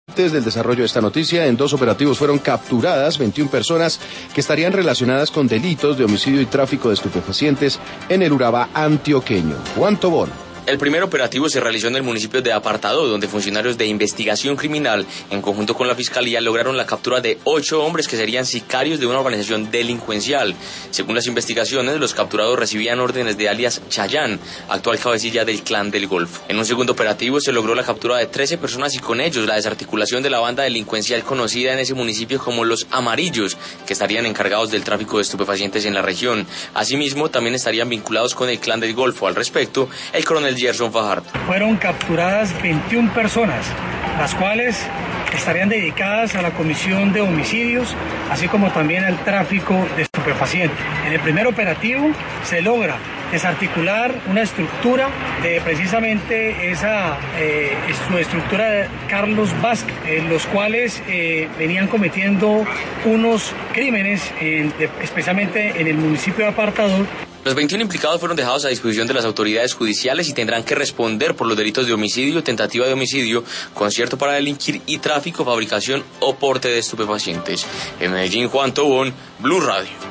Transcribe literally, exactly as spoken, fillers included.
Desde el desarrollo de esta noticia, en dos operativos fueron capturadas veintiuna personas que estarían relacionadas con delitos de homicidio y tráfico de estupefacientes en el Urabá antioqueño. Juan Tobón. El primer operativo se realizó en el municipio de Apartadó, donde funcionarios de investigación criminal, en conjunto con la Fiscalía, lograron la captura de ocho hombres que serían sicarios de una organización delincuencial. Según las investigaciones, los capturados recibían órdenes de alias Chayán, actual cabecilla del Clan del Golfo. En un segundo operativo se logró la captura de trece personas y con ellos la desarticulación de la banda delincuencial conocida en ese municipio como Los Amarillos, que estarían encargados del tráfico de estupefacientes en la región. Asimismo, también estarían vinculados con el Clan del Golfo. Al respecto, el coronel Gerson Fajardo. Fueron capturadas veintiuna personas, las cuales estarían dedicadas a la comisión de homicidios, así como también al tráfico de estupefacientes. En el primer operativo se logra desarticular una estructura de precisamente esa eh, su estructura de Carlos Vázquez, en los cuales eh, venían cometiendo unos crímenes, en, de, especialmente en el municipio de Apartador. Los veintiún implicados fueron dejados a disposición de las autoridades judiciales y tendrán que responder por los delitos de homicidio, tentativa de homicidio, concierto para delinquir y tráfico, fabricación o porte de estupefacientes. En Medellín, Juan Tobón, Blue Radio.